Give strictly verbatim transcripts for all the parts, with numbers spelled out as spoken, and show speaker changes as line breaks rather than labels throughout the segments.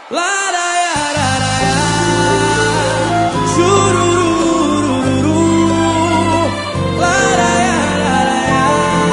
Laraiararaia, churururururu, laraiararaia.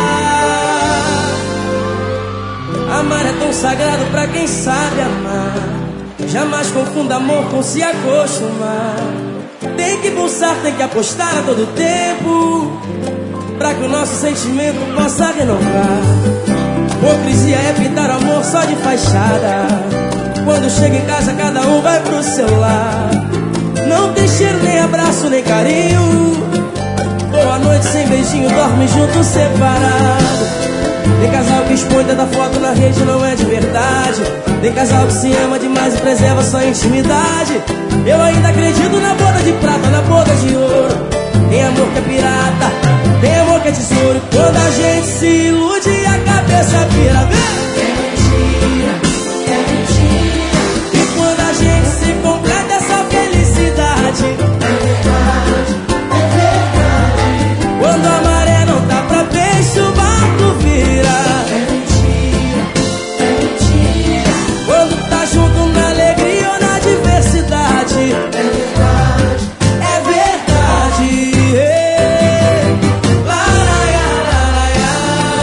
Amar é tão sagrado pra quem sabe amar. Jamais confunda amor com se acostumar. Tem que pulsar, tem que apostar a todo tempo, pra que o nosso sentimento possa renovar. Hipocrisia é pintar amor só de fachada. Quando chega em casa cada um vai pro seu lar. Não tem cheiro, nem abraço, nem carinho. Boa noite sem beijinho, dorme junto separado. Tem casal que expõe tanta foto na rede, não é de verdade. Tem casal que se ama demais e preserva sua intimidade. Eu ainda acredito na boda de prata, na boda de ouro. Tem amor que é pirata, tem amor que é tesouro. E quando a gente se ilude a cabeça vira, vem!
É mentira, é mentira.
E quando a gente se completa essa felicidade,
É verdade, é verdade.
quando a maré não tá pra peixe, o barco vira.
É mentira, é mentira.
Quando tá junto na alegria ou na diversidade,
É verdade,
é verdade. Ei, laraiararaia,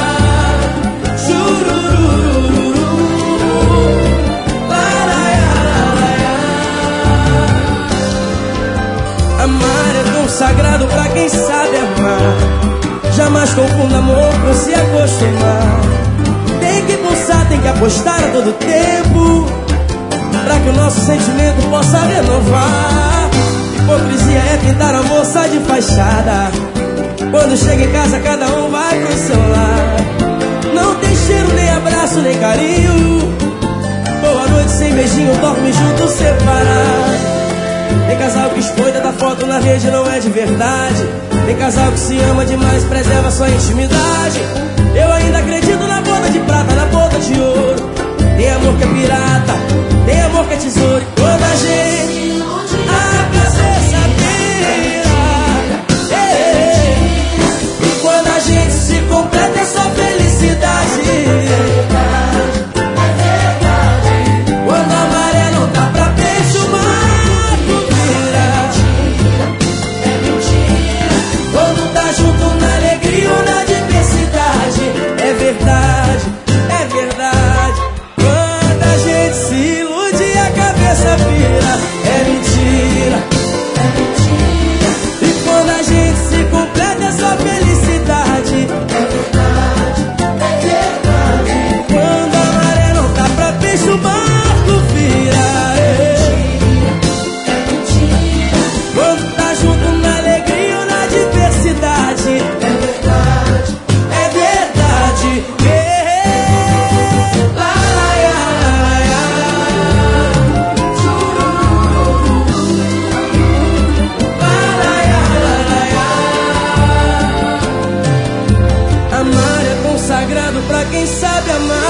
chururururu, laraiararaia. Amar é tão sagrado pra quem sabe amar. Jamais confunda amor com se acostumar. Tem que pulsar, tem que apostar a todo tempo, pra que o nosso sentimento possa renovar. Hipocrisia é pintar amor só de fachada. Quando chega em casa cada um vai pro seu lar. Não tem cheiro, nem abraço, nem carinho. Boa noite sem beijinho, dorme junto separado. Tem casal que expõe tanta foto na rede, não é de verdade. Tem casal que se ama demais, preserva sua intimidade. Eu ainda acredito na boda de prata, na boda de ouro. Tem amor que é pirata, tem amor que é tesouro. E quando a gente a cabeça vira, e quando a gente se completa é só felicidade. Quando a maré não tá pra peixe, o barco vira. Quando tá junto na alegria ou na diversidade, é verdade, é verdade. Quando a gente se ilude a cabeça vira. É mentira,
é mentira.
e quando a gente se completa é só felicidade.
É verdade, é verdade.
Quando a maré não tá pra peixe, o barco vira. É.
É mentira,
Quando tá junto na alegria ou na diversidade,
é verdade.
é verdade. É. Laraiararaia, laraiararaia. Amar é consagrado pra quem sabe amar.